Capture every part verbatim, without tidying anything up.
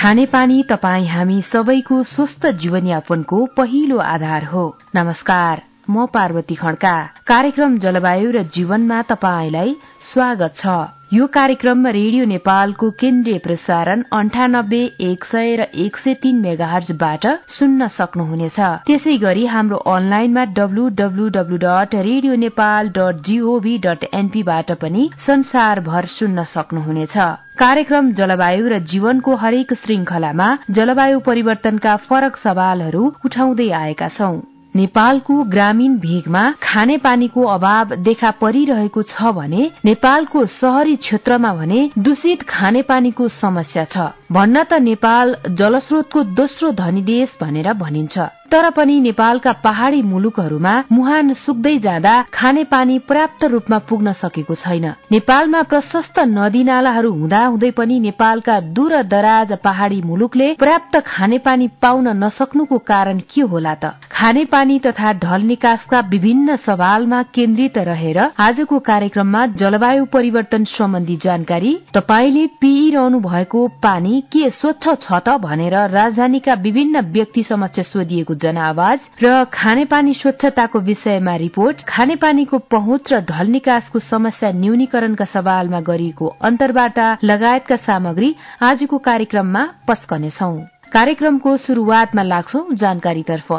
खानेपानी तपाईँ हामी सबैको स्वस्थ जीवनयापनको पहिलो आधार हो। नमस्कार, म पार्वती खड्का। कार्यक्रम जलवायु र जीवनमा तपाईलाई स्वागत छ। यो कार्यक्रम रेडियो नेपालको केन्द्रीय प्रसारण अन्ठानब्बे एक सय र एक सय तीन मेगाहर्जबाट सुन्न सक्नुहुनेछ। त्यसै गरी हाम्रो अनलाइनमा W W W dot radio Nepal dot G O V dot N P बाट पनि संसारभर सुन्न सक्नुहुनेछ। कार्यक्रम जलवायु र जीवनको हरेक श्रृंखलामा जलवायु परिवर्तनका फरक सवालहरू उठाउँदै आएका छौं। नेपालको ग्रामीण भेगमा खानेपानीको अभाव देखा परिरहेको छ भने नेपालको शहरी क्षेत्रमा भने दूषित खानेपानीको समस्या छ। भन्न त नेपाल जलस्रोतको दोस्रो धनी देश भनेर भनिन्छ, तर पनि नेपालका पहाड़ी मुलुकहरूमा मुहान सुक्दै जाँदा खानेपानी पर्याप्त रूपमा पुग्न सकेको छैन। नेपालमा प्रशस्त नदी नालाहरू हुँदा हुँदै पनि नेपालका दूर दराज पहाड़ी मुलुकले पर्याप्त खानेपानी पाउन नसक्नुको कारण के होला त? खानेपानी तथा ढल निकासका विभिन्न सवालमा केन्द्रित रहेर आजको कार्यक्रममा जलवायु परिवर्तन सम्बन्धी जानकारी, तपाईले पिइरहनु भएको पानी के स्वच्छ छ त भनेर राजधानीका विभिन्न व्यक्ति समक्ष सोधिएको जनआवाज र खानेपानी स्वच्छताको विषयमा रिपोर्ट, खानेपानीको पहुँच र ढल निकासको समस्या न्यूनीकरणका सवालमा गरिएको अन्तर्वार्ता लगायतका सामग्री आजको कार्यक्रममा पस्कनेछौं। कार्यक्रमको शुरूआतमा लाग्छौं जानकारीतर्फ।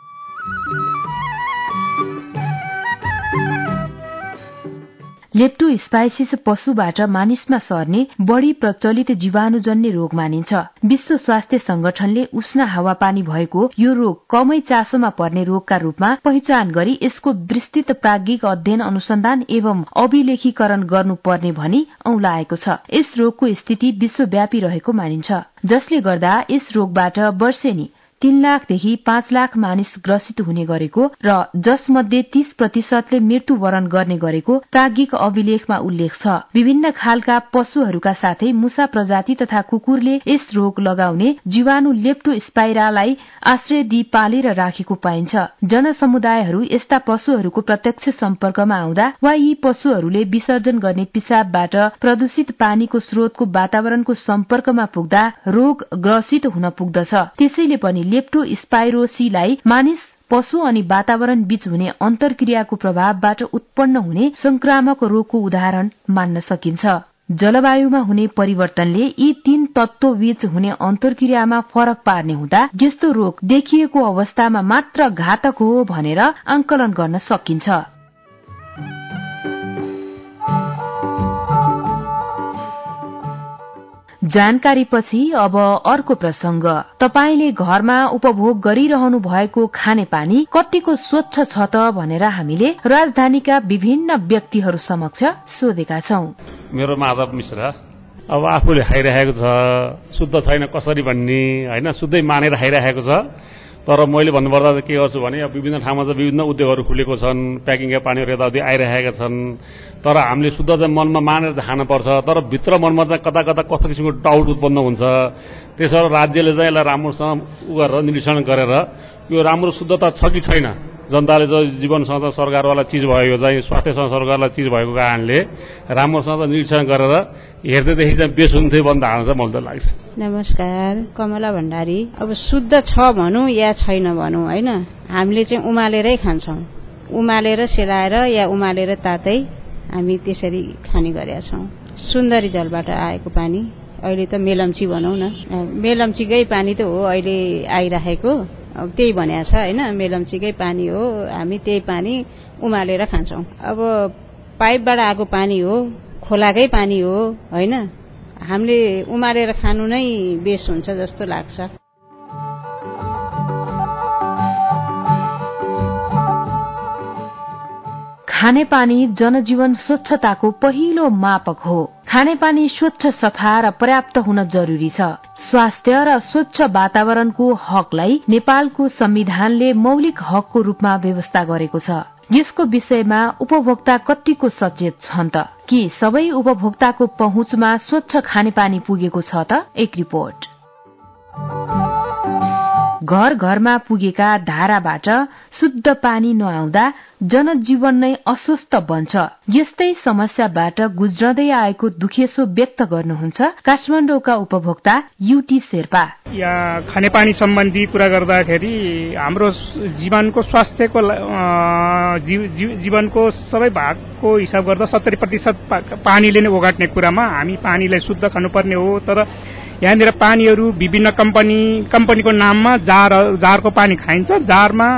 लेप्टोस्पाइसिस पशुबाट मानिसमा सर्ने बढ़ी प्रचलित जीवाणुजन्य रोग मानिन्छ। विश्व स्वास्थ्य संगठनले उष्ण हावापानी भएको यो रोग कमै चासोमा पर्ने रोगका रूपमा पहिचान गरी यसको विस्तृत प्राज्ञिक अध्ययन अनुसन्धान एवं अभिलेखीकरण गर्नुपर्ने भनी औंलाएको छ। यस रोगको स्थिति विश्वव्यापी रहेको मानिन्छ, जसले गर्दा यस रोगबाट वर्षेनी तीन लाखदेखि पाँच लाख मानिस ग्रसित हुने गरेको र जसमध्ये तीस प्रतिशतले मृत्युवरण गर्ने गरेको प्राज्ञिक अभिलेखमा उल्लेख छ। विभिन्न खालका पशुहरूका साथै मुसा प्रजाति तथा कुकुरले यस रोग लगाउने जीवाणु लेप्टोस्पाइरालाई आश्रय दिई पालेर राखेको पाइन्छ। जनसमुदायहरू यस्ता पशुहरूको प्रत्यक्ष सम्पर्कमा आउँदा वा यी पशुहरूले विसर्जन गर्ने पिसाबबाट प्रदूषित पानीको स्रोतको वातावरणको सम्पर्कमा पुग्दा रोग ग्रसित हुन पुग्दछ। त्यसैले पनि लेप्टोस्पाइरोसीलाई मानिस, पशु अनि वातावरण बीच हुने अन्तर्क्रियाको प्रभावबाट उत्पन्न हुने संक्रामक रोगको उदाहरण मान्न सकिन्छ। जलवायुमा हुने परिवर्तनले यी तीन तत्व बीच हुने अन्तर्क्रियामा फरक पार्ने हुँदा यस्तो रोग देखिएको अवस्थामा मात्र घातक हो भनेर आंकलन गर्न सकिन्छ। जानकारीपछि अब अर्को प्रसंग। तपाईले घरमा उपभोग गरिरहनु भएको खानेपानी कतिको स्वच्छ छ त भनेर हामीले राजधानीका विभिन्न व्यक्तिहरू समक्ष सोधेका छौं। मेरो माधव मिश्रा। अब आफूले खाइरहेको छ शुद्ध छैन कसरी भन्ने हैन, शुद्धै मानेर खाइरहेको छ। तर मैले भन्नुपर्दा के गर्छु भने विभिन्न ठाउँमा चाहिँ विभिन्न उद्योगहरू खुलेको छन्, प्याकिङका पानीहरू यताउति आइरहेका छन्। तर हामीले शुद्ध चाहिँ मनमा मानेर खानुपर्छ। तर भित्र मनमा चाहिँ कता कता कस्तो किसिमको डाउट उत्पन्न हुन्छ। त्यसैले राज्यले चाहिँ यसलाई राम्रोसँग उ गरेर निरीक्षण गरेर यो राम्रो शुद्धता छ कि छैन, जनताले चाहिँ जीवनसँग सरकारवाला चिज भएको चाहिँ स्वास्थ्यसँग सरकारवाला चिज भएको कारणले राम्रोसँग निरीक्षण गरेर हेर्दैदेखि चाहिँ बेसुन्थे बन्द हाल्न चाहिँ मलाई लाग्छ। नमस्कार, कमला भण्डारी। अब शुद्ध छ भनौँ या छैन भनौँ हैन, हामीले चाहिँ उमालेरै खान्छौँ। उमालेर सेलाएर या उमालेर तातै हामी त्यसरी खाने गरेका छौँ। सुन्दरी जलबाट आएको पानी, अहिले त मेलम्ची भनौँ न, मेलम्चीकै पानी त हो अहिले आइरहेको। अब त्यही भनेको छ हैन, मेलम्चीकै पानी हो, हामी त्यही पानी उमालेर खान्छौँ। अब पाइपबाट आएको पानी हो, खोलाकै पानी हो हैन, हामीले उमालेर खानु नै बेस हुन्छ जस्तो लाग्छ। खानेपानी जनजीवन स्वच्छताको पहिलो मापक हो। खानेपानी स्वच्छ, सफा र पर्याप्त हुन जरुरी छ। स्वास्थ्य र स्वच्छ वातावरणको हकलाई नेपालको संविधानले मौलिक हकको रूपमा व्यवस्था गरेको छ। यसको विषयमा उपभोक्ता कतिको सचेत छन् त? के सबै उपभोक्ताको पहुँचमा स्वच्छ खानेपानी पुगेको छ त? एक रिपोर्ट। घर घरमा पुगेका धाराबाट शुद्ध पानी नआउँदा जनजीवन नै अस्वस्थ बन्छ। यस्तै समस्याबाट गुज्रदै आएको दुखेसो व्यक्त गर्नुहुन्छ काठमाडौँका उपभोक्ता युटी शेर्पा। यहाँ खानेपानी सम्बन्धी कुरा गर्दाखेरि हाम्रो जीवनको स्वास्थ्यको जीवनको सबै भागको हिसाब गर्दा सत्तरी प्रतिशत पानीले नै ओगट्ने कुरामा हामी पानीलाई शुद्ध खानुपर्ने हो। तर यहाँनिर पानीहरू विभिन्न कम्पनी कम्पनीको नाममा जार जारको पानी खाइन्छ। जारमा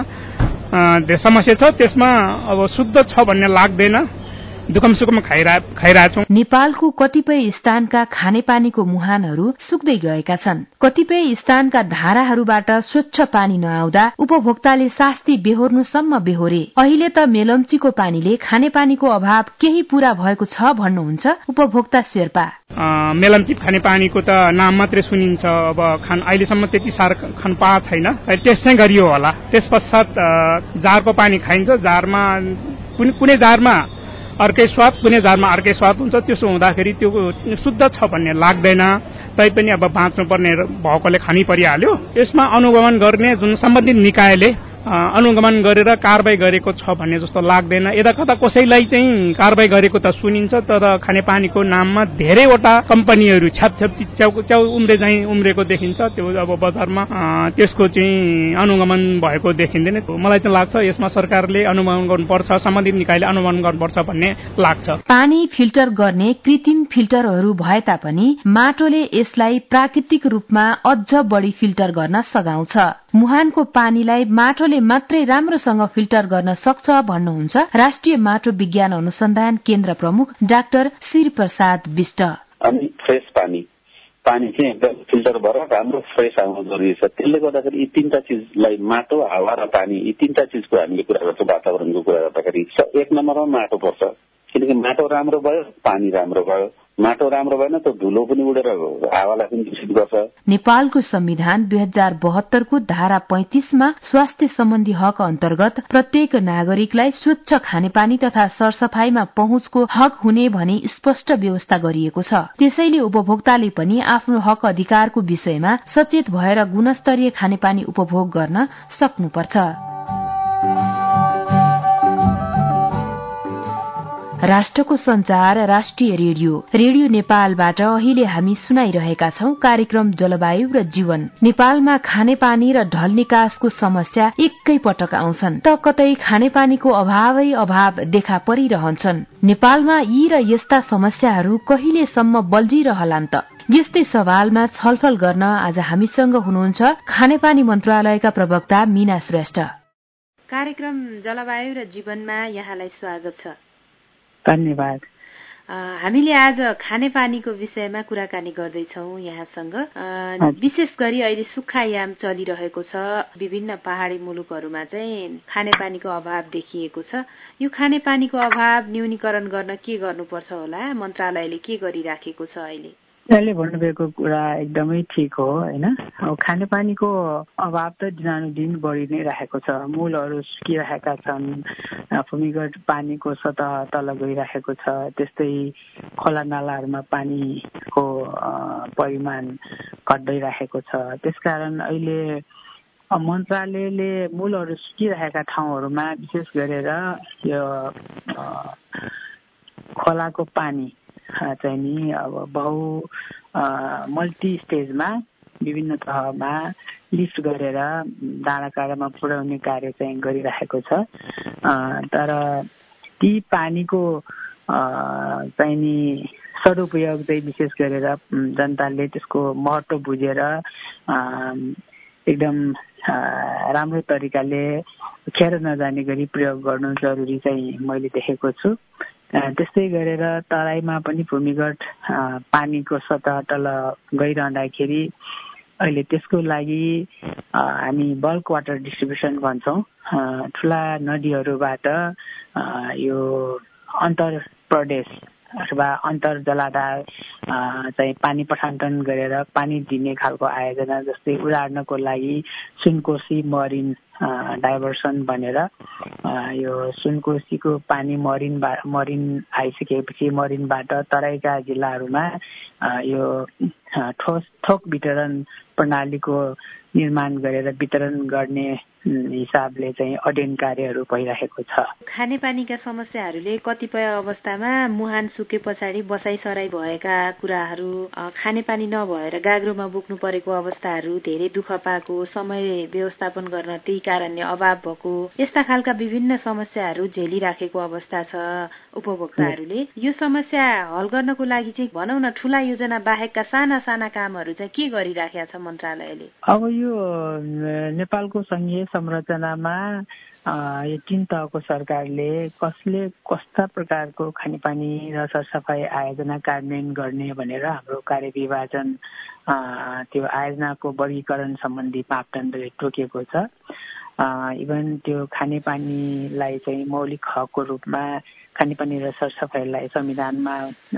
धेरै समस्या छ, त्यसमा अब शुद्ध छ भन्ने लाग्दैन, दुखम सुखमा खाइरह खाइरहेछौँ। नेपालको कतिपय स्थानका खानेपानीको मुहानहरू सुक्दै गएका छन्। कतिपय स्थानका धाराहरूबाट स्वच्छ पानी नआउँदा उपभोक्ताले शास्ति बेहोर्नुसम्म बेहोरे। अहिले त मेलम्चीको पानीले खानेपानीको अभाव केही पूरा भएको छ भन्नुहुन्छ उपभोक्ता शेर्पा। मेलम्ची खानेपानीको त नाम मात्रै सुनिन्छ, अब खान अहिलेसम्म त्यति साह्रो खान पाएको छैन, त्यसै गरियो होला। त्यस पश्चात जारको पानी खाइन्छ। जारमा कुनै कुनै जारमा अर्कै स्वाद, कुनै जारमा अर्कै स्वाद हुन्छ। त्यसो हुँदाखेरि त्यो शुद्ध छ भन्ने लाग्दैन, तैपनि अब बाँच्नुपर्ने भएकोले खानै परिहाल्यो। यसमा अनुगमन गर्ने जुन सम्बन्धित निकायले अनुगमन गरेर कारबाही गरेको छ भन्ने जस्तो लाग्दैन। यता कता कसैलाई चाहिँ कारबाही गरेको त सुनिन्छ, तर खानेपानीको नाममा धेरैवटा कम्पनीहरू छ्यापछ्याप च्याउ च्याउ उम्रे चाहिँ उम्रेको देखिन्छ। त्यो अब बजारमा त्यसको चाहिँ अनुगमन भएको देखिँदैन। मलाई चाहिँ लाग्छ यसमा सरकारले अनुगमन गर्नुपर्छ, सम्बन्धित निकायले अनुगमन गर्नुपर्छ भन्ने लाग्छ। पानी फिल्टर गर्ने कृत्रिम फिल्टरहरू भए तापनि माटोले यसलाई प्राकृतिक रूपमा अझ बढी फिल्टर गर्न सघाउँछ। मुहानको पानीलाई माटोले मात्रै राम्रोसँग फिल्टर गर्न सक्छ भन्नुहुन्छ राष्ट्रिय माटो विज्ञान अनुसन्धान केन्द्र प्रमुख डाक्टर श्री प्रसाद विष्ट। अनि फ्रेश पानी पानी चाहिँ एकदम फिल्टर भएर राम्रो फ्रेस आउनु जरुरी छ। त्यसले गर्दाखेरि यी तीनटा चिजलाई माटो, हावा र पानी, यी तीनटा चिजको हामीले कुरा गर्छौँ वातावरणको कुरा गर्दाखेरि एक नम्बरमा माटो पर्छ। किनकि माटो राम्रो भयो, पानी राम्रो भयो। माटो राम्रो भएन त धुलो पनि उडेर हावालाई पनि दूषित गर्छ। नेपालको संविधान दुई हजार बहत्तरको धारा पैंतिसमा स्वास्थ्य सम्बन्धी हक अन्तर्गत प्रत्येक नागरिकलाई स्वच्छ खानेपानी तथा सरसफाईमा पहुँचको हक हुने भनी स्पष्ट व्यवस्था गरिएको छ। त्यसैले उपभोक्ताले पनि आफ्नो हक अधिकारको विषयमा सचेत भएर गुणस्तरीय खानेपानी उपभोग गर्न सक्नुपर्छ। राष्ट्रको संचार राष्ट्रिय रेडियो रेडियो नेपालबाट अहिले हामी सुनाइरहेका छौं कार्यक्रम जलवायु र जीवन। नेपालमा खानेपानी र ढल निकासको समस्या एकै पटक आउँछन् त कतै खानेपानीको अभावै अभाव देखा परिरहन्छन्। नेपालमा यी र यस्ता समस्याहरू कहिलेसम्म बल्झिरहलान् त? यस्तै सवालमा छलफल गर्न आज हामीसँग हुनुहुन्छ खानेपानी मन्त्रालयका प्रवक्ता मीना श्रेष्ठ। कार्यक्रम जलवायु र जीवनमा यहाँलाई स्वागत छ। धन्यवाद। हामीले आज खानेपानीको विषयमा कुराकानी गर्दैछौँ यहाँसँग। विशेष गरी अहिले सुक्खायाम चलिरहेको छ। विभिन्न पहाड़ी मुलुकहरूमा चाहिँ खानेपानीको अभाव देखिएको छ। यो खानेपानीको अभाव न्यूनीकरण गर्न के गर्नुपर्छ होला? मन्त्रालयले के गरिराखेको छ अहिले? यहाँले भन्नुभएको कुरा एकदमै ठिक हो हैन। अब खानेपानीको अभाव त दिनानुदिन बढी नै रहेको छ। मूलहरू सुकिरहेका छन्, भूमिगत पानीको सतह तल गइरहेको छ। त्यस्तै खोला नालाहरूमा पानीको परिमाण घट्दै रहेको छ। त्यसकारण अहिले मन्त्रालयले मूलहरू सुकिरहेका ठाउँहरूमा विशेष गरेर यो खोलाको पानी चाहिँ नि अब बहु मल्टी स्टेजमा विभिन्न तहमा लिफ्ट गरेर डाँडा काँडामा पुर्याउने कार्य चाहिँ गरिरहेको छ। तर ती पानीको चाहिँ नि सदुपयोग चाहिँ विशेष गरेर जनताले त्यसको महत्त्व बुझेर एकदम राम्रो तरिकाले खेर नजाने गरी प्रयोग गर्नु जरुरी चाहिँ मैले देखेको छु। त्यस्तै गरेर तराईमा पनि भूमिगत पानीको सतह तल गइरहँदाखेरि अहिले त्यसको लागि हामी बल्क वाटर डिस्ट्रिब्युसन भन्छौँ। ठुला नदीहरूबाट यो अन्तर प्रदेश अथवा अन्तर जलाधार चाहिँ पानी पठान्तरण गरेर पानी दिने खालको आयोजना, जस्तै उदाहरणको लागि सुनकोशी मरिन डाइभर्सन भनेर यो सुनकोशीको पानी मरिन मरिन आइसकेपछि मरिनबाट तराईका जिल्लाहरूमा यो ठोस थोक वितरण प्रणालीको निर्माण गरेर वितरण गर्ने हिसाबले चाहिँ अध्ययन कार्यहरू भइरहेको छ। खानेपानीका समस्याहरूले कतिपय अवस्थामा मुहान सुके पछाडि बसाइसराई भएका कुराहरू, खानेपानी नभएर गाग्रोमा बोक्नु परेको अवस्थाहरू, धेरै दुःख पाएको, समय व्यवस्थापन गर्न त्यही कारणले अभाव भएको, यस्ता खालका विभिन्न समस्याहरू झेलिराखेको अवस्था छ उपभोक्ताहरूले। यो समस्या हल गर्नको लागि चाहिँ भनौँ न ठूला योजना बाहेकका साना साना कामहरू चाहिँ के गरिराखेका छ मन्त्रालयले? अब यो नेपालको संघीय संरचनामा यो तीन तहको सरकारले कसले कस्ता प्रकारको खानेपानी र सरसफाई आयोजना कार्यान्वयन गर्ने भनेर हाम्रो कार्यविभाजन त्यो आयोजनाको वर्गीकरण सम्बन्धी मापदण्डले तोकेको छ। इभन त्यो खानेपानीलाई चाहिँ मौलिक हकको रूपमा खानेपानी र सरसफाइलाई संविधानमा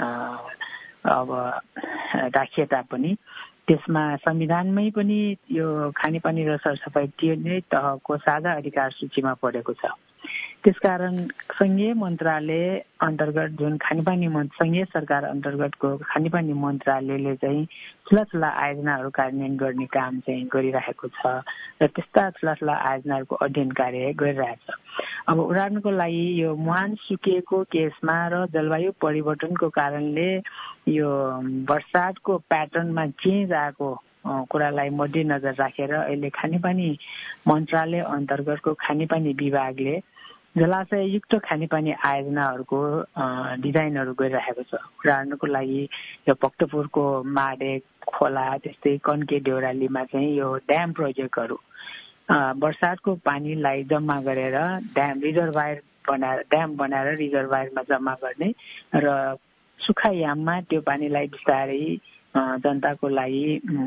अब राखिए तापनि त्यसमा संविधानमै पनि यो खानेपानी र सरसफाइ तिनै तहको साझा अधिकार सूचीमा परेको छ। त्यसकारण संघीय मन्त्रालय अन्तर्गत जुन खानेपानी संघीय सरकार अन्तर्गतको खानेपानी मन्त्रालयले चाहिँ ठुला ठुला आयोजनाहरू कार्यान्वयन गर्ने काम चाहिँ गरिरहेको छ र त्यस्ता ठुला ठुला आयोजनाहरूको अध्ययन कार्य गरिरहेछ। अब उदाहरणको लागि यो मुहान सुकेको केसमा र जलवायु परिवर्तनको कारणले यो वर्षातको प्याटर्नमा चेन्ज आएको कुरालाई मध्यनजर राखेर अहिले खानेपानी मन्त्रालय अन्तर्गतको खानेपानी विभागले जलाशययुक्त खानेपानी आयोजनाहरूको डिजाइनहरू गरिरहेको छ। उदाहरणको लागि यो भक्तपुरको माडे खोला त्यस्तै कन्के देउरालीमा चाहिँ यो ड्याम प्रोजेक्टहरू वर्षातको पानीलाई जम्मा गरेर ड्याम रिजर्भायर बनाएर ड्याम बनाएर रिजर्भायरमा जम्मा गर्ने र सुक्खा याममा त्यो पानीलाई बिस्तारै जनताको लागि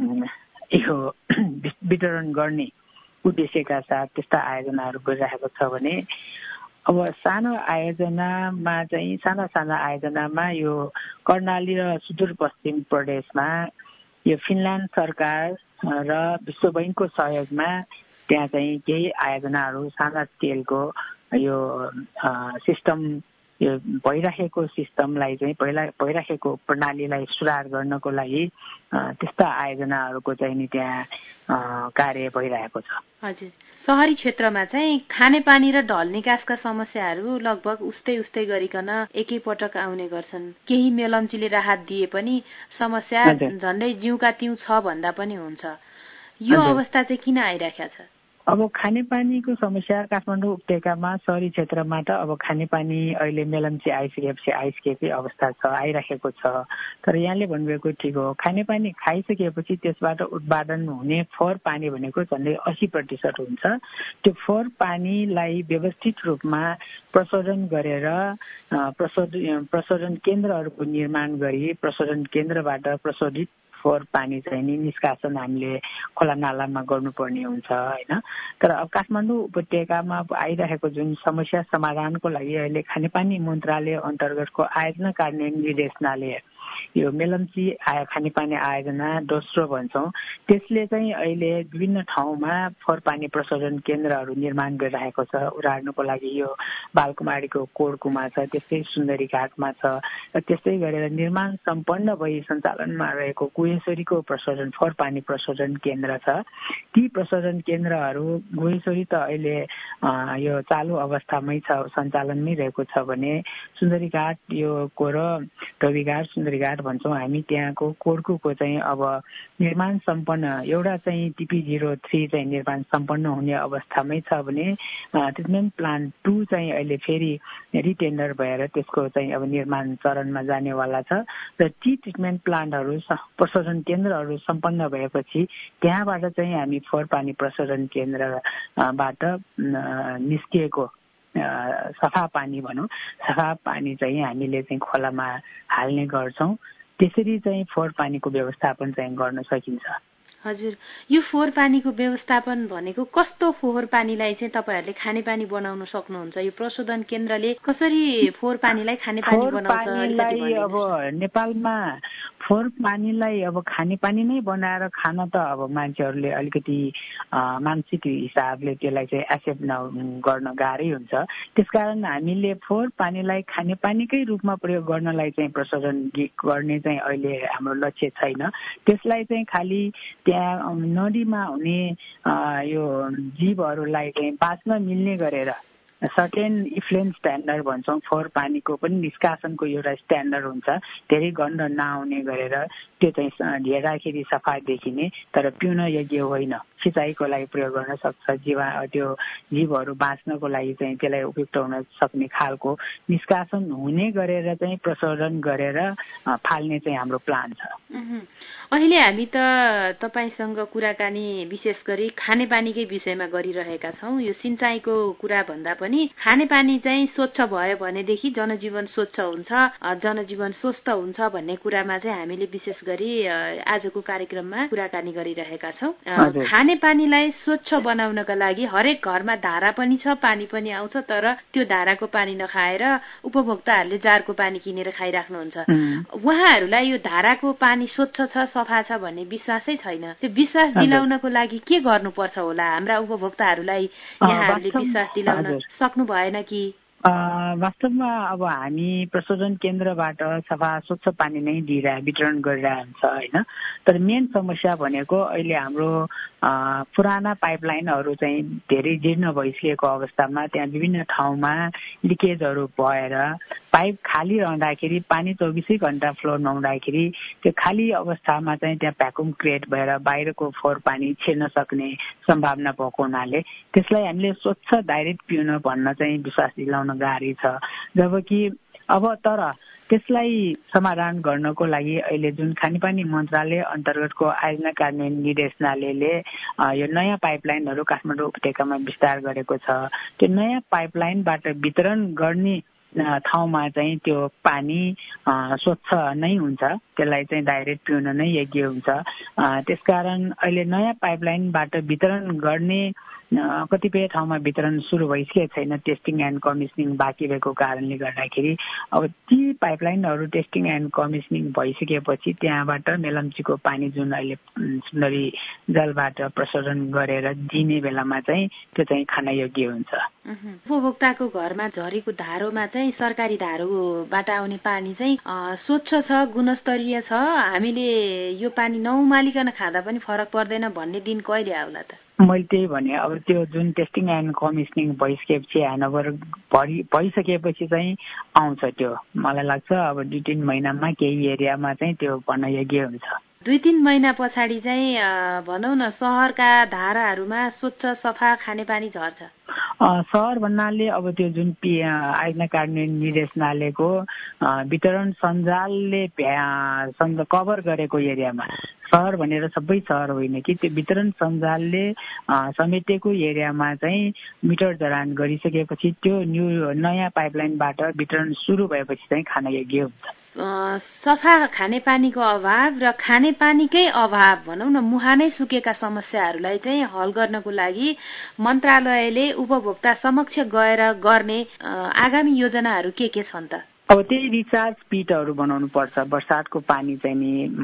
यो वितरण गर्ने उद्देश्यका साथ त्यस्ता आयोजनाहरू गरिरहेको छ भने अब सानो आयोजनामा चाहिँ साना साना आयोजनामा यो कर्णाली र सुदूरपश्चिम प्रदेशमा यो फिनल्यान्ड सरकार र विश्व बैंकको सहयोगमा त्यहाँ चाहिँ केही आयोजनाहरू साना स्केलको यो सिस्टम यो भइराखेको सिस्टमलाई चाहिँ पहिला भइराखेको प्रणालीलाई सुधार गर्नको लागि त्यस्ता आयोजनाहरूको चाहिँ नि त्यहाँ कार्य भइरहेको छ। हजुर, शहरी क्षेत्रमा चाहिँ खानेपानी र ढल निकासका समस्याहरू लगभग उस्तै उस्तै गरिकन एकै पटक आउने गर्छन्। केही मेलम्चीले राहत दिए पनि समस्या झन्डै जिउका तिउ छ भन्दा पनि हुन्छ। यो अवस्था चाहिँ किन आइराखेको छ? अब खानेपानीको समस्या काठमाडौँ उपत्यकामा शहरी क्षेत्रमा त अब खानेपानी अहिले मेलम्ची आइसकेपछि आइसकेकै अवस्था छ, आइराखेको छ। तर यहाँले भन्नुभएको ठिक हो, खानेपानी खाइसकेपछि त्यसबाट उत्पादन हुने फोहोर पानी भनेको झन्डै अस्सी प्रतिशत हुन्छ। त्यो फोहोर पानीलाई व्यवस्थित रूपमा प्रशोधन गरेर प्रशोधन प्रशोधन केन्द्रहरूको निर्माण गरी प्रशोधन केन्द्रबाट प्रशोधित फोहोर पानी चाहिँ नि निष्कासन हामीले खोला नालामा गर्नुपर्ने हुन्छ होइन। तर अब काठमाडौँ उपत्यकामा आइरहेको जुन समस्या समाधानको लागि अहिले खानेपानी मन्त्रालय अन्तर्गतको आयोजना कार्यान्वयन निर्देशनालय यो मेलम्ची आय खानेपानी आयोजना दोस्रो भन्छौँ, त्यसले चाहिँ अहिले विभिन्न ठाउँमा फोहोर पानी प्रशोधन केन्द्रहरू निर्माण गरिरहेको छ। उदाहरणको लागि यो बालकुमारीको कोडकुमा छ, त्यस्तै सुन्दरी घाटमा छ र त्यस्तै गरेर निर्माण सम्पन्न भई सञ्चालनमा रहेको गुहेश्वरीको प्रशोधन फोहोर पानी प्रशोधन केन्द्र छ। ती प्रशोधन केन्द्रहरू गुहेश्वरी त अहिले यो चालु अवस्थामै छ, सञ्चालनमै रहेको छ भने सुन्दरी घाट यो कोर टोबी घाट सुन्दरी घाट भन्छौँ हामी, त्यहाँको कोर्कुको चाहिँ अब निर्माण सम्पन्न एउटा चाहिँ टिपी जिरो थ्री चाहिँ निर्माण सम्पन्न हुने अवस्थामै छ भने ट्रिटमेन्ट प्लान्ट टू चाहिँ अहिले फेरि रिटेन्डर भएर त्यसको चाहिँ अब निर्माण चरणमा जानेवाला छ र ती ट्रिटमेन्ट प्लान्टहरू प्रशोधन केन्द्रहरू सम्पन्न भएपछि त्यहाँबाट चाहिँ हामी फोहोर पानी प्रशोधन केन्द्रबाट निस्किएको सफा पानी भनौँ सफा पानी चाहिँ हामीले चाहिँ खोलामा हाल्ने गर्छौँ। त्यसरी चाहिँ फोहोर पानीको व्यवस्थापन चाहिँ गर्न सकिन्छ। हजुर, यो फोहोर पानीको व्यवस्थापन भनेको कस्तो फोहोर पानीलाई चाहिँ तपाईँहरूले खानेपानी बनाउन सक्नुहुन्छ? यो प्रशोधन केन्द्रले कसरी फोहोर पानीलाई खानेपानी बनाउँछ? अब नेपालमा फोहोर पानीलाई अब खानेपानी नै बनाएर खान त अब मान्छेहरूले अलिकति मानसिक हिसाबले त्यसलाई चाहिँ एक्सेप्ट गर्न गाह्रै हुन्छ। त्यसकारण हामीले फोहोर पानीलाई खानेपानीकै रूपमा प्रयोग गर्नलाई चाहिँ प्रसारण गर्ने चाहिँ अहिले हाम्रो लक्ष्य छैन। त्यसलाई चाहिँ खालि त्यहाँ नदीमा हुने यो जीवहरूलाई चाहिँ बाँच्न मिल्ने गरेर सर्टेन इफ्लुएन्स स्ट्यान्डर्ड भन्छौँ, फोहोर पानीको पनि निष्कासनको एउटा स्ट्यान्डर्ड हुन्छ, धेरै गन्ध नआउने गरेर त्यो चाहिँ हेर्दाखेरि सफा देखिने तर पिउन योग्य होइन, सिँचाइको लागि प्रयोग गर्न सक्छ, जीवा त्यो जीवहरू बाँच्नको लागि चाहिँ त्यसलाई उपयुक्त हुन सक्ने खालको निष्कासन हुने गरेर चाहिँ प्रशोधन गरेर फाल्ने चाहिँ हाम्रो प्लान छ। अहिले हामी त तपाईसँग कुराकानी विशेष गरी खानेपानीकै विषयमा गरिरहेका छौँ। यो सिँचाइको कुरा भन्दा पनि खानेपानी चाहिँ स्वच्छ भयो भनेदेखि जनजीवन स्वच्छ हुन्छ, जनजीवन स्वस्थ हुन्छ भन्ने कुरामा चाहिँ हामीले विशेष गरी आजको कार्यक्रममा कुराकानी गरिरहेका छौँ। खानेपानीलाई स्वच्छ बनाउनका लागि हरेक घरमा धारा पनि छ, पानी पनि आउँछ, तर त्यो धाराको पानी नखाएर उपभोक्ताहरूले जारको पानी किनेर खाइराख्नुहुन्छ। उहाँहरूलाई यो धाराको पानी स्वच्छ छ, सफा छ भन्ने विश्वासै छैन। त्यो विश्वास दिलाउनको लागि के गर्नुपर्छ होला? हाम्रा उपभोक्ताहरूलाई यहाँहरूले विश्वास दिलाउन सक्नु भएन कि? वास्तवमा अब हामी प्रशोधन केन्द्रबाट सफा स्वच्छ पानी नै दिइरह वितरण गरिरहेको हुन्छ होइन। तर मेन समस्या भनेको अहिले हाम्रो पुराना पाइपलाइनहरू चाहिँ धेरै जीर्ण भइसकेको अवस्थामा त्यहाँ विभिन्न ठाउँमा लिकेजहरू भएर पाइप खाली रहँदाखेरि पानी चौबिसै घन्टा फ्लो नहुँदाखेरि त्यो खाली अवस्थामा चाहिँ त्यहाँ भ्याकुम क्रिएट भएर बाहिरको फोहोर पानी छिर्न सक्ने सम्भावना भएको हुनाले त्यसलाई हामीले स्वच्छ डाइरेक्ट पिउन भन्न चाहिँ विश्वास दिलाउन गाह्रो छ। जबकि अब तर त्यसलाई समाधान गर्नको लागि अहिले जुन खानेपानी मन्त्रालय अन्तर्गतको आयोजना कार्यान्वयन निर्देशनालयले यो नयाँ पाइपलाइनहरू काठमाडौँ उपत्यकामा विस्तार गरेको छ। त्यो नयाँ पाइपलाइनबाट वितरण गर्ने ठाउँमा चाहिँ त्यो पानी स्वच्छ नै हुन्छ, त्यसलाई चाहिँ डाइरेक्ट पिउन नै योग्य हुन्छ। त्यसकारण अहिले नयाँ पाइपलाइनबाट वितरण गर्ने कतिपय ठाउँमा वितरण सुरु भइसकेको छैन, टेस्टिङ एन्ड कमिसनिङ बाँकी भएको कारणले गर्दाखेरि। अब ती पाइपलाइनहरू टेस्टिङ एन्ड कमिसनिङ भइसकेपछि त्यहाँबाट मेलम्चीको पानी जुन अहिले सुन्दरी जलबाट प्रशोधन गरेर दिने बेलामा चाहिँ त्यो चाहिँ खान योग्य हुन्छ। उपभोक्ताको घरमा झरेको धारोमा चाहिँ सरकारी धारोबाट आउने पानी चाहिँ स्वच्छ छ, गुणस्तरीय छ, हामीले यो पानी नउमालिकन खाँदा पनि फरक पर्दैन भन्ने दिन कहिले आउला त? मैले त्यही भने अब त्यो जुन टेस्टिङ एन्ड कमिसनिङ भइसकेपछि ह्यान्डओभर भरि भइसकेपछि चाहिँ आउँछ त्यो। मलाई लाग्छ अब दुई तिन महिनामा केही एरियामा चाहिँ त्यो भन्न योग्य हुन्छ। दुई तिन महिना पछाडि चाहिँ भनौँ न सहरका धाराहरूमा स्वच्छ सफा खानेपानी झर्छ। सहर भन्नाले अब त्यो जुन पि आयोजना कार्यान्वयन निर्देशनालयको वितरण सञ्जालले कभर गरेको एरियामा, सहर भनेर सबै सहर होइन कि, त्यो वितरण सञ्जालले समेटेको एरियामा चाहिँ मिटर जडान गरिसकेपछि त्यो न्यू नयाँ पाइपलाइनबाट वितरण सुरु भएपछि चाहिँ खान योग्य हुन्छ। सफा खानेपानीको अभाव र खानेपानीकै अभाव भनौँ न मुहानै सुकेका समस्याहरूलाई चाहिँ हल गर्नको लागि मन्त्रालयले उपभोक्ता समक्ष गएर गर्ने आगामी योजनाहरू के के छन् त? अब त्यही रिचार्ज पिटहरू बनाउनु पर्छ। बर्सातको पानी चाहिँ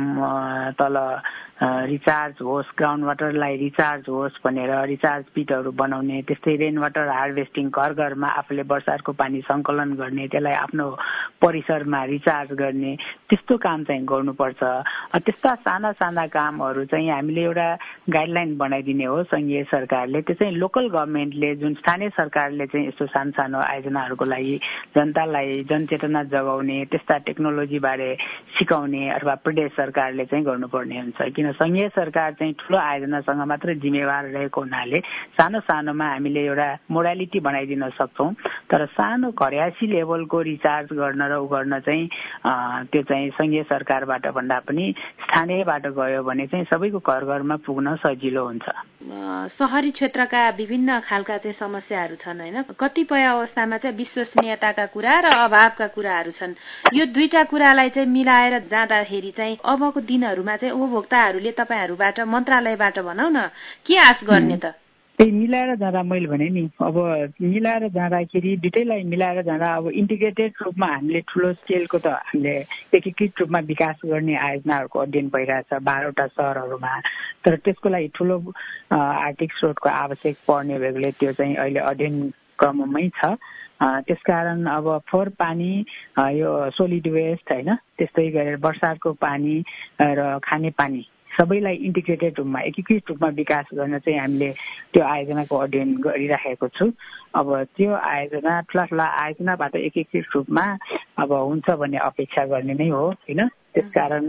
नि तल रिचार्ज होस्, ग्राउन्ड वाटरलाई रिचार्ज होस् भनेर रिचार्ज पिटहरू बनाउने, त्यस्तै रेन वाटर हार्भेस्टिङ, घर घरमा आफूले बर्सातको पानी सङ्कलन गर्ने, त्यसलाई आफ्नो परिसरमा रिचार्ज गर्ने, त्यस्तो काम चाहिँ गर्नुपर्छ। त्यस्ता साना साना कामहरू चाहिँ हामीले एउटा गाइडलाइन बनाइदिने हो सङ्घीय सरकारले। त्यो चाहिँ लोकल गभर्मेन्टले जुन स्थानीय सरकारले चाहिँ यस्तो सानो सानो आयोजनाहरूको लागि जनतालाई जनचेतना जगाउने, त्यस्ता टेक्नोलोजीबारे सिकाउने अथवा प्रदेश सरकारले चाहिँ गर्नुपर्ने हुन्छ। किन सङ्घीय सरकार चाहिँ ठुलो आयोजनासँग मात्र जिम्मेवार रहेको हुनाले सानो सानोमा हामीले एउटा मोडालिटी बनाइदिन सक्छौँ, तर सानो घरयासी लेभलको रिचार्ज गर्न र उ गर्न चाहिँ त्यो चाहिँ सङ्घीय सरकारबाट भन्दा पनि स्थानीयबाट गयो भने चाहिँ सबैको घर घरमा पुग्न सजिलो हुन्छ। सहरी क्षेत्रका विभिन्न खालका चाहिँ समस्याहरू छन् होइन, कतिपय अवस्थामा चाहिँ विश्वसनीयताका कुरा र अभावका कुराहरू छन्। यो दुईटा कुरालाई चाहिँ मिलाएर जाँदाखेरि चाहिँ अबको दिनहरूमा चाहिँ उपभोक्ताहरूले तपाईँहरूबाट मन्त्रालयबाट भनौँ न के आश गर्ने त? त्यही मिलाएर जाँदा मैले भने नि अब मिलाएर जाँदाखेरि दुइटैलाई मिलाएर जाँदा अब इन्टिग्रेटेड रूपमा हामीले ठुलो स्केलको त हामीले एकीकृत रूपमा विकास गर्ने आयोजनाहरूको अध्ययन भइरहेछ बाह्रवटा सहरहरूमा। तर त्यसको लागि ठुलो आर्थिक स्रोतको आवश्यक पर्ने भएकोले त्यो चाहिँ अहिले अध्ययन क्रममै छ। त्यसकारण अब फोहोर पानी, यो सोलिड वेस्ट होइन, त्यस्तै गरेर वर्षाको पानी र खाने पानी सबैलाई इन्टिग्रेटेड रूपमा एकीकृत रूपमा विकास गर्न चाहिँ हामीले त्यो आयोजनाको अध्ययन गरिराखेको छु। अब त्यो आयोजना ठुला ठुला आयोजनाबाट एकीकृत रूपमा अब हुन्छ भन्ने अपेक्षा गर्ने नै हो होइन। त्यसकारण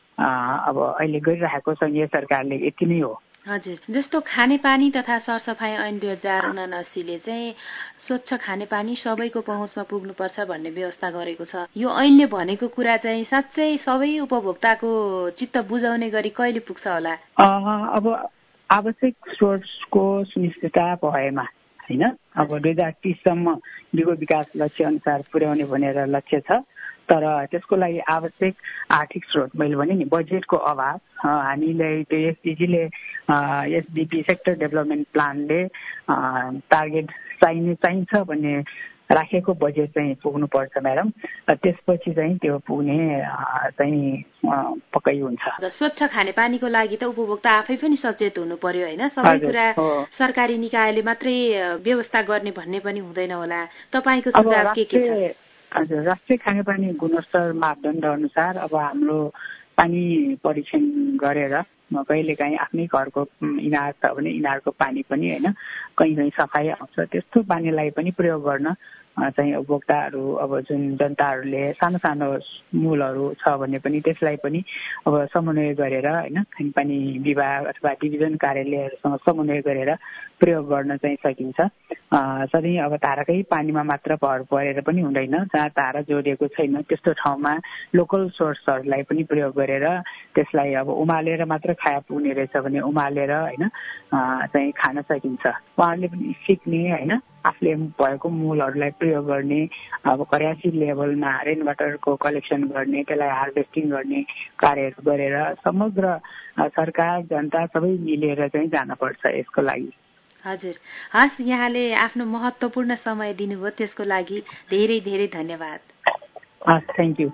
अब अहिले गरिरहेको सङ्घीय सरकारले यति नै हो। हजुर, जस्तो खानेपानी तथा सरसफाई ऐन दुई हजार उनासीले चाहिँ स्वच्छ खानेपानी सबैको पहुँचमा पुग्नुपर्छ भन्ने व्यवस्था गरेको छ। यो ऐनले भनेको कुरा चाहिँ साँच्चै सबै उपभोक्ताको चित्त बुझाउने गरी कहिले पुग्छ होला? अब आवश्यक स्रोतको सुनिश्चितता भएमा होइन, अब दुई हजार तीससम्म दिगो विकास लक्ष्य अनुसार पुर्याउने भनेर लक्ष्य छ। तर त्यसको लागि आवश्यक आर्थिक स्रोत मैले भने नि बजेटको अभाव, हामीले त्यो एसडिजीले एसडिपी सेक्टर डेभलपमेन्ट प्लानले टार्गेट चाहिने चाहिन्छ भन्ने राखेको बजेट चाहिँ पुग्नुपर्छ म्याडम। त्यसपछि चाहिँ त्यो पुग्ने चाहिँ पक्कै हुन्छ। स्वच्छ खानेपानीको लागि त उपभोक्ता आफै पनि सचेत हुनु पर्यो होइन, सबै कुरा सरकारी निकायले मात्रै व्यवस्था गर्ने भन्ने पनि हुँदैन होला। तपाईँको सुझाव के के छ? हजुर, राष्ट्रिय खानेपानी गुणस्तर मापदण्ड अनुसार अब हाम्रो पानी परीक्षण गरेर कहिलेकाहीँ आफ्नै घरको इनार छ भने इनारको पानी पनि होइन कहीँ कहीँ सफाइ आउँछ, त्यस्तो पानीलाई पनि प्रयोग गर्न चाहिँ उपभोक्ताहरू अब जुन जनताहरूले सानो सानो मूलहरू छ भने पनि त्यसलाई पनि अब समन्वय गरेर होइन खानेपानी विभाग अथवा डिभिजन कार्यालयहरूसँग समन्वय गरेर प्रयोग गर्न चाहिँ सकिन्छ। सधैँ अब धाराकै पानीमा मात्र भर परेर पनि हुँदैन, जहाँ धारा जोडिएको छैन त्यस्तो ठाउँमा लोकल सोर्सहरूलाई पनि प्रयोग गरेर त्यसलाई अब उमालेर मात्र खाया पुग्ने रहेछ भने उमालेर होइन चाहिँ खान सकिन्छ। उहाँहरूले पनि सिक्ने होइन आफूले भएको मूलहरूलाई प्रयोग गर्ने, अब करियासी लेभलमा रेन वाटरको कलेक्सन गर्ने, त्यसलाई हार्भेस्टिङ गर्ने कार्यहरू गरेर समग्र सरकार जनता सबै मिलेर चाहिँ जानुपर्छ यसको लागि। हजुर, हस्, यहाँले आफ्नो महत्त्वपूर्ण समय दिनुभयो त्यसको लागि धेरै धेरै धन्यवाद। हस्, थ्याङ्क यू।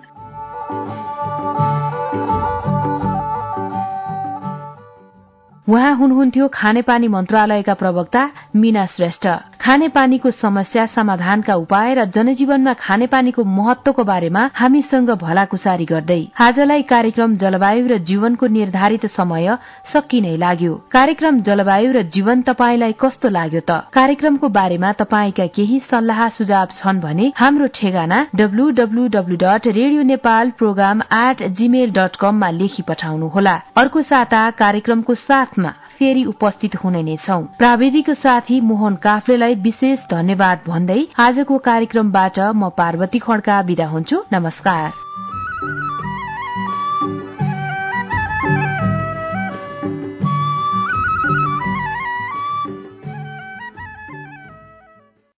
उहाँ हुनुहुन्थ्यो खानेपानी मन्त्रालयका प्रवक्ता मीना श्रेष्ठ। खानेपानीको समस्या, समाधानका उपाय र जनजीवनमा खानेपानीको महत्वको बारेमा हामीसँग भलाकुसारी गर्दै आजलाई कार्यक्रम जलवायु र जीवनको निर्धारित समय सकिनै लाग्यो। कार्यक्रम जलवायु र जीवन तपाईलाई कस्तो लाग्यो त? कार्यक्रमको बारेमा तपाईका केही सल्लाह सुझाव छन् भने हाम्रो ठेगाना W W W dot radio Nepal program at Gmail dot com मा लेखी पठाउनुहोला। अर्को साता कार्यक्रमको साथमा फेरि उपस्थित हुने नै छौं। प्राविधिक साथी मोहन काफ्लेलाई विशेष धन्यवाद भन्दै आजको कार्यक्रमबाट म पार्वती खड्का बिदा हुन्छु। नमस्कार।